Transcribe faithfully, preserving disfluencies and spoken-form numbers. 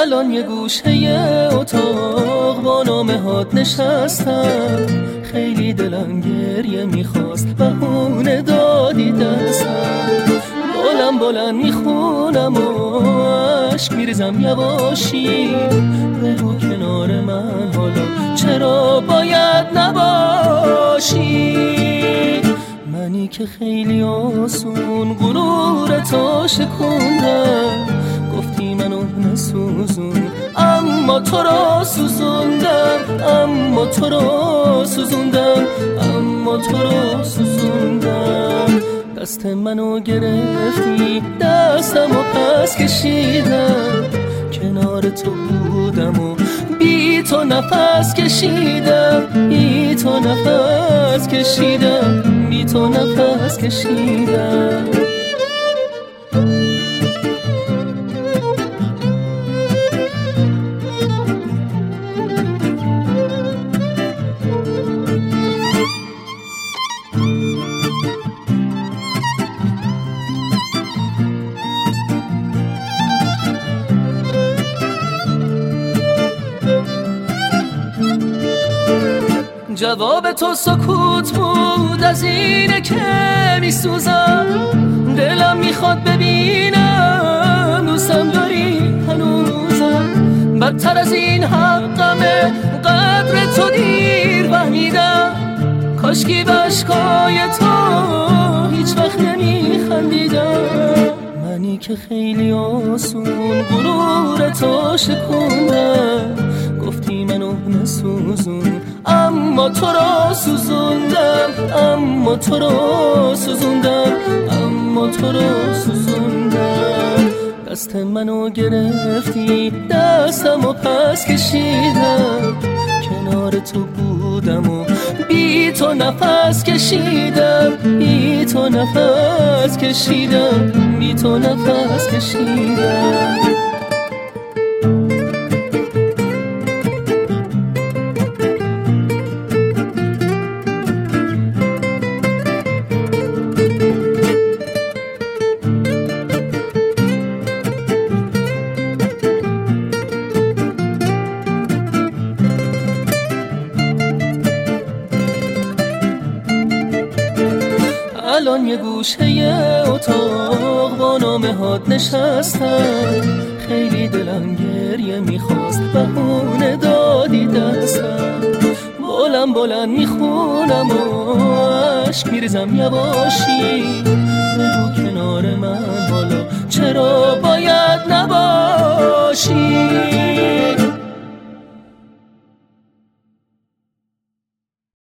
الان یه گوشه اتاق با نامه هات نشستم، خیلی دلم گریه میخواست بهونه دادی دستم. بلند بلند میخونم و عشق میریزم یواشی، بگو کنار من حالا چرا باید نباشی. منی که خیلی آسون غرور تو شکوندم، گفتی منو نسوزون اما تو را سوزوندم، اما تو را سوزوندم، اما تو را سوزوندم. دست منو گرفتی دستم و پس کشیدم، کنار تو بودم و بی تو نفس کشیدم، بی تو نفس کشیدم، بی تو نفس کشیدم. جواب تو سکوت بود، از اینه که میسوزم، دلم میخواد ببینم دوستم داری هنوزم. بدتر از این حقمه قدر تو دیر فهمیدم، کاشکی به اشکای تو هیچ وقت نمیخندیدم. منی که خیلی آسون غرور تو شکوندم، گفتی منو نسوزون اما تو را سوزوندم، اما تو را سوزوندم، اما تو را سوزوندم. دست منو گرفتی دستم و پس کشیدم، کنار تو بودم و بی تو نفس کشیدم، بی تو نفس کشیدم، بی تو نفس کشیدم. الان یه گوشه اتاق با نامه هات نشستم، خیلی دلم گریه میخواست بهونه دادی دستم. بلند بلند میخونم و عشق میریزم یواشی، بگو کنار